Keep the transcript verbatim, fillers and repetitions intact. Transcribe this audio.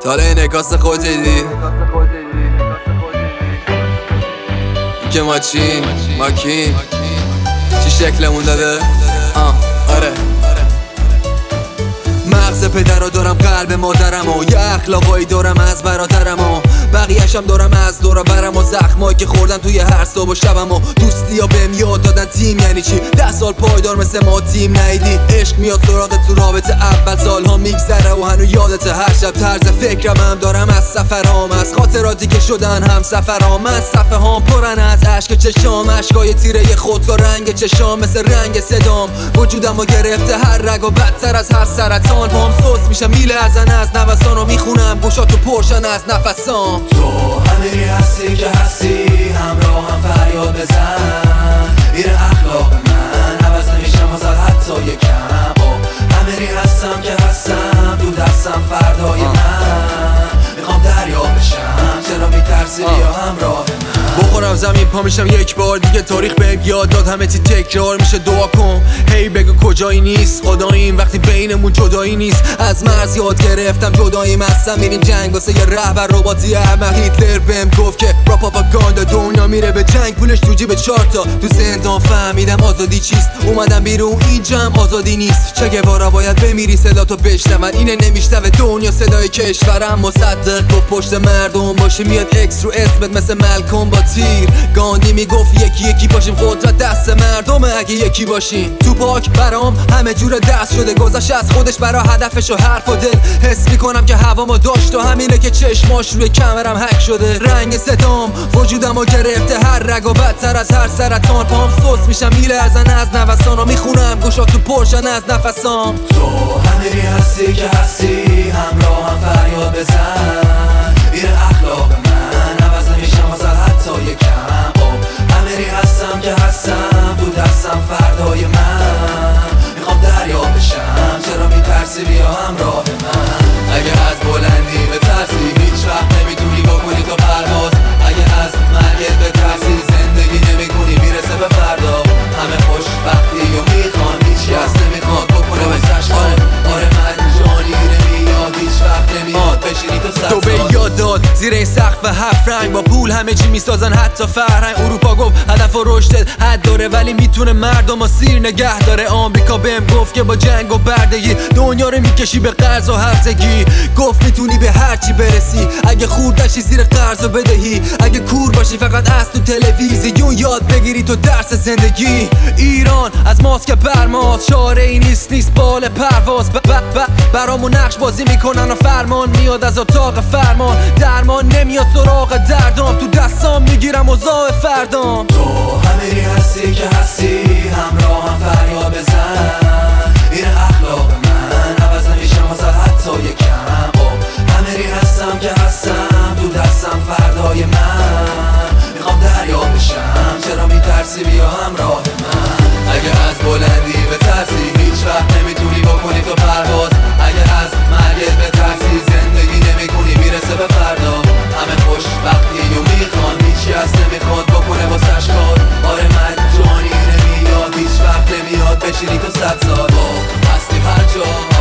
تاله نکاس خود دیدی که ما چی؟ ما کی؟ چی شکلمون داده؟ آه آره مغز پدر رو دارم، قلب مادرم و یه اخلاقایی دارم از برادرم و بقیه‌شم دارم از دور برم و زخمایی که خوردم توی هر صبح و شبم و دوستی ها بهم یاد دادن تیم یعنی چی. ده سال پایدار مثل ما تیم ندیدی، عشق میاد سراغت تو رابطه اول، سالها میگذره و هنو یادت هر شب. طرز فکرم هم دارم از سفرام، از خاطراتی که شدن هم سفرام. من صفحه هام پرن از عشق چشام، عشقای تیره خودکار رنگ چشام مثل رنگ صدام. وجودم رو گرفته هر رگ و بدتر از هر سرطان. پام سوس میشم میلرزن از نوسان و میخونم گوشاتو پرشن از نفسام. تو همیری هستی که هستی، همراه هم فریاد بزن. این اخلاق من عوض نمیشم ازت حتی یکم. همیری هستم که هستم، تو دستم فردای من. میخوام دریا بشم، چرا میترسی بیا همراه من. بخورم زمین پا میشم یک بار دیگه، تاریخ بهم یاد داد همه چی تکرار میشه. دعا کن هی بگو کجایی نیست خداییم وقتی بینمون جدایی نیست. از مرز یاد گرفتم جداییم هستم، میریم جنگ واسه یه رهبر رباتی. احمق هیتلر بهم گفت که را پاپاگاندا دنیا میره به جنگ، پولش تو جیب چارتا. تو زندان فهمیدم آزادی چیست، اومدم بیرون اینجام آزادی نیست. چه گوارا باید بمیری صدا تو بشنون، اینه نمیشنوه دنیا صدای کشورم. مصدق گفت پشت مردم باشه میاد اکس رو اسمت مثل ملکم با تیر. گاندی میگفت یکی یکی باشیم، قدرت دست مردمه اگه یکی باشیم. تو پاک برام همه جور دست شده، گذشت از خودش برا هدفش و حرف و دل. حس میکنم که هوامو داشت و همینه که چشماش روی کمرم هک شده. رنگ صدام وجودمو گرفته هر رگ و بدتر از هر سرطان. پام سوس میشم میلرزن از نوسان و میخونم گوشاتو پرشن از نفسام. تو همیری هستی که هستی، همراه هم فریاد بزن. این اخلاق من عوض نمیشم ازت حتی یکم. همیری هستم که هستم، تو دستم فردای من. میخوام دریا بشم، چرا میترسی بیا همراه من. اگه از بلندی بترسی هیچ وقت نمیتونی بکنی تو پرواز. اگه از مرگت بترسی زندگی نمیکنی میرسه به فردا. همه خوشبختی و میخوان، هیچ کس نمیخواد بکنه بسش کن. آره من جانی نمیاد، هیچ وقت نمیاد بشینی تو سرسان. تو به یاد داد زیر این سقف هفت رنگ، با پول همه چی میسازن حتی فرهنگ. اروپا گفت هدف و رشدت حد داره ولی میتونه مردم و سیر نگه داره. آمریکا بهم گفت که با جنگ و بردگی دنیا رو میکشی به قرض و هرزگی. گفت میتونی به هر چی برسی اگه خوردشی زیر قرض و بدهی. اگه کور باشی فقط از تو تلویزیون یاد بگیری تو درس زندگی. ایران از ماست که برماست، شاره ای نیست نیست بال پرواز. ب ب ب برامو نقش بازی میکنن و فرمان میاد از اتاق فرمان. درمان نمیاد سراغ دردام، تو دستام میگیرم اوضاع فردام. تو همیری هستی که هستی، همراه هم فریاد بزن. این اخلاق من عوض نمیشم ازت حتی یکم. همیری هستم که هستم، تو دستم فردای من. میخوام دریا بشم، چرا میترسی بیا همراه من. اگه از بلندی بترسی هیچ وقت نمیتونی بکنی تو پرواز. اگه از مرگت بترسی زندگی نمیکنی میرسه به فردا. همه خوشبختی و میخوان، هیچ کس نمیخواد بکنه واسش کار. آره من جانی نمیاد، هیچ وقت نمیاد بشینی تو صد سال. هستی هر جا